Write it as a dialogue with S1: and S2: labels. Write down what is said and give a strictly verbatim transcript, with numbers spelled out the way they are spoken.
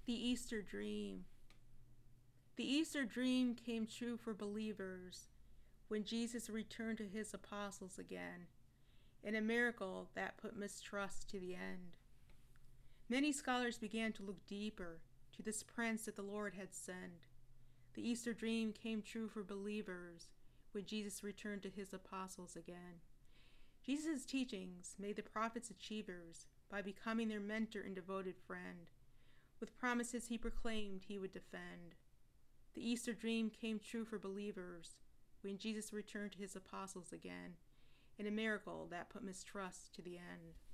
S1: The Easter Dream. The Easter dream came true for believers when Jesus returned to his apostles again, in a miracle that put mistrust to the end. Many scholars began to look deeper to this prince that the Lord had sent. The Easter dream came true for believers when Jesus returned to his apostles again. Jesus' teachings made the prophets achievers by becoming their mentor and devoted friend, with promises he proclaimed he would defend. The Easter dream came true for believers when Jesus returned to his apostles again, in a miracle that put mistrust to the end.